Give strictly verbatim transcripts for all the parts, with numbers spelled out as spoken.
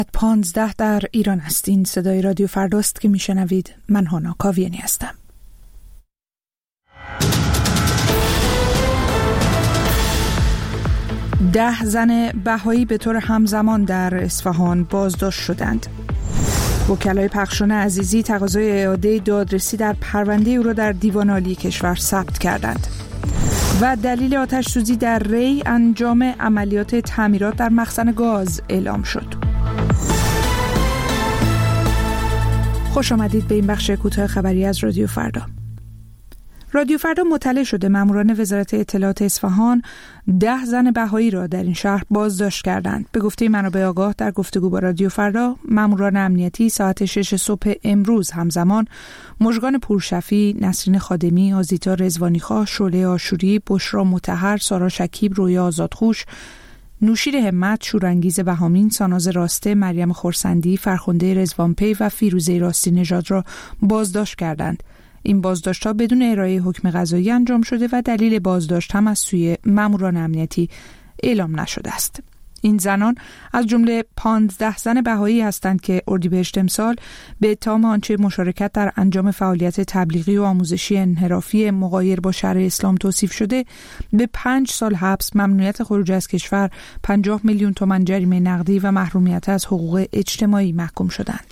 پانزده در ایران هستین. صدای رادیو فرداست که میشنوید. من هانا کاویانی هستم. ده زن بهایی به طور همزمان در اصفهان بازداشت شدند. وکلای پخشان عزیزی تقاضای اعاده دادرسی در پرونده او را در دیوان عالی کشور ثبت کردند. و دلیل آتش سوزی در ری انجام عملیات تعمیرات در مخزن گاز اعلام شد. خوش آمدید به این بخش کوتاه خبری از رادیو فردا. رادیو فردا مطلع شده ماموران وزارت اطلاعات اصفهان ده زن بهایی را در این شهر بازداشت کردند. به گفته منابع آگاه در گفتگو با رادیو فردا، ماموران امنیتی ساعت شش صبح امروز همزمان مژگان پورشفی، نسرین خادمی، آزیتا رضوانیخواه، شعله آشوری، بشرا مطهر، سارا شکیب، رویا آزادخوش، نوشیر همت، شورانگیز بهامین، ساناز راسته، مریم خورسندی، فرخنده رضوانپی و فیروزه راستی نژاد را بازداشت کردند. این بازداشت‌ها بدون ارائه حکم قضایی انجام شده و دلیل بازداشت هم از سوی ماموران امنیتی اعلام نشده است. این زنان از جمله پانزده زن بهایی هستند که اردیبهشت امسال به اتهام آنچه مشارکت در انجام فعالیت تبلیغی و آموزشی انحرافی مغایر با شرع اسلام توصیف شده به پنج سال حبس، ممنوعیت خروج از کشور، پنجاه میلیون تومان جریمه نقدی و محرومیت از حقوق اجتماعی محکوم شدند.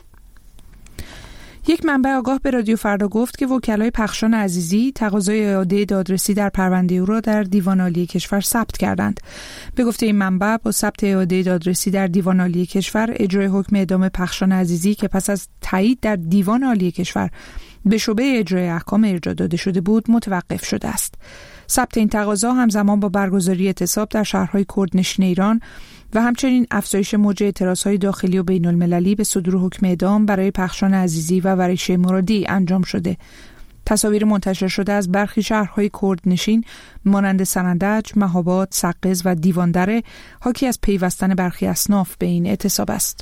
یک منبع آگاه به رادیو فردا گفت که وکلای پخشان عزیزی تقاضای اعاده دادرسی در پرونده او را در دیوان عالی کشور ثبت کردند. به گفته این منبع، با ثبت اعاده دادرسی در دیوان عالی کشور، اجرای حکم اعدام پخشان عزیزی که پس از تایید در دیوان عالی کشور به شعبه اجرای احکام ارجاع داده شده بود متوقف شده است. ثبت این تقاضا همزمان با برگزاری اعتصاب در شهرهای کردنشین ایران و همچنین افزایش موج اعتراضهای داخلی و بین المللی به صدور حکم اعدام برای پخشان عزیزی و ورشه مرادی انجام شده. تصاویر منتشر شده از برخی شهرهای کردنشین مانند سنندج، مهاباد، سقز و دیواندره حاکی از پیوستن برخی اصناف به این اعتصاب است.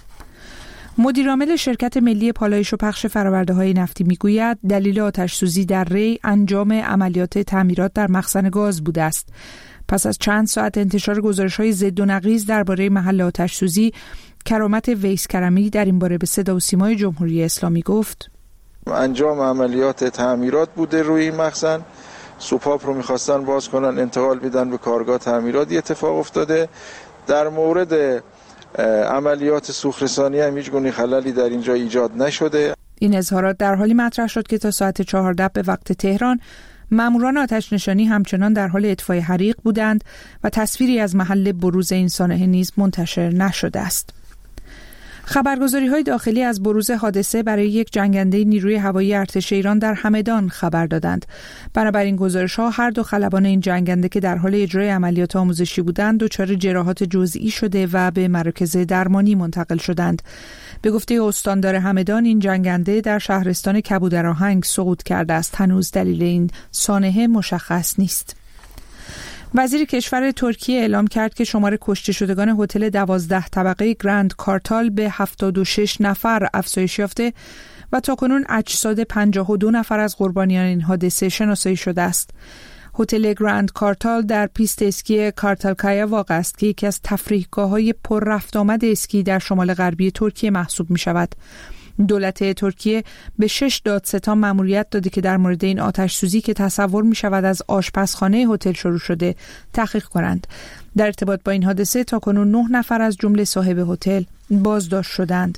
مدیرعامل شرکت ملی پالایش و پخش فرآورده‌های نفتی میگوید دلیل آتش سوزی در ری انجام عملیات تعمیرات در مخزن گاز بوده است. پس از چند ساعت انتشار گزارش‌های ضد و نقیض درباره محل آتش سوزی، کرامت ویس کرمی در این باره به صدا و سیمای جمهوری اسلامی گفت: انجام عملیات تعمیرات بوده روی این مخزن. سوپاپ رو می‌خواستن باز کنن، انتقال بدن به کارگاه تعمیرات. اتفاق افتاده. در مورد عملیات سوخت‌رسانی هم هیچ گونه خللی در اینجا ایجاد نشده. این اظهارات در حالی مطرح شد که تا ساعت چهارده به وقت تهران ماموران آتش نشانی همچنان در حال اطفای حریق بودند و تصویری از محل بروز این سانحه نیز منتشر نشده است. خبرگزاری‌های داخلی از بروز حادثه برای یک جنگنده نیروی هوایی ارتش ایران در همدان خبر دادند. بنابراین گزارش‌ها هر دو خلبان این جنگنده که در حال اجرای عملیات آموزشی بودند دچار جراحات جزئی شده و به مراکز درمانی منتقل شدند. به گفته استاندار همدان، این جنگنده در شهرستان کبودرآهنگ سقوط کرده است. هنوز دلیل این سانحه مشخص نیست. وزیر کشور ترکیه اعلام کرد که شمار کشته شدگان هتل دوازده طبقه گرند کارتال به هفتاد و شش نفر افزایش یافته و تاکنون اجساد پنجاه و دو نفر از قربانیان این حادثه شناسایی شده است. هتل گرند کارتال در پیست اسکی کارتالکایا واقع است که یکی از تفریحگاه‌های پر رفت آمد اسکی در شمال غربی ترکیه محسوب می شود. دولت ترکیه به شش دادستان مأموریت داده که در مورد این آتش سوزی که تصور می شود از آشپزخانه هتل شروع شده تحقیق کنند. در ارتباط با این حادثه تاکنون نه نفر از جمله صاحب هتل بازداشت شدند.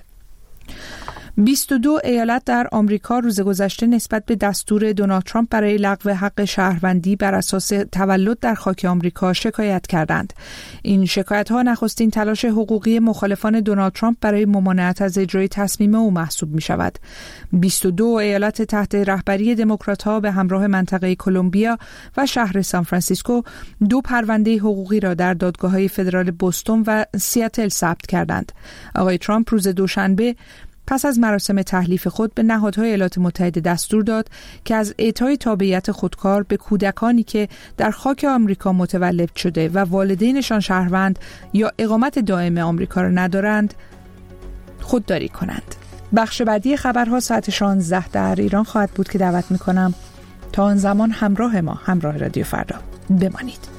بیست و دو ایالت در آمریکا روز گذشته نسبت به دستور دونالد ترامپ برای لغو حق شهروندی بر اساس تولد در خاک آمریکا شکایت کردند. این شکایت‌ها نخستین تلاش حقوقی مخالفان دونالد ترامپ برای ممانعت از اجرای تصمیم او محسوب می‌شود. بیست و دو ایالت تحت رهبری دموکرات‌ها به همراه منطقه کلمبیا و شهر سانفرانسیسکو دو پرونده حقوقی را در دادگاه‌های فدرال بوستون و سیاتل ثبت کردند. آقای ترامپ روز دوشنبه پس از مراسم تحلیف خود به نهادهای ایالات متحده دستور داد که از اعطای تابعیت خودکار به کودکانی که در خاک آمریکا متولد شده و والدینشان شهروند یا اقامت دائم آمریکا را ندارند خودداری کنند. بخش بعدی خبرها ساعت شانزده در ایران خواهد بود که دعوت می‌کنم تا آن زمان همراه ما، همراه رادیو فردا بمانید.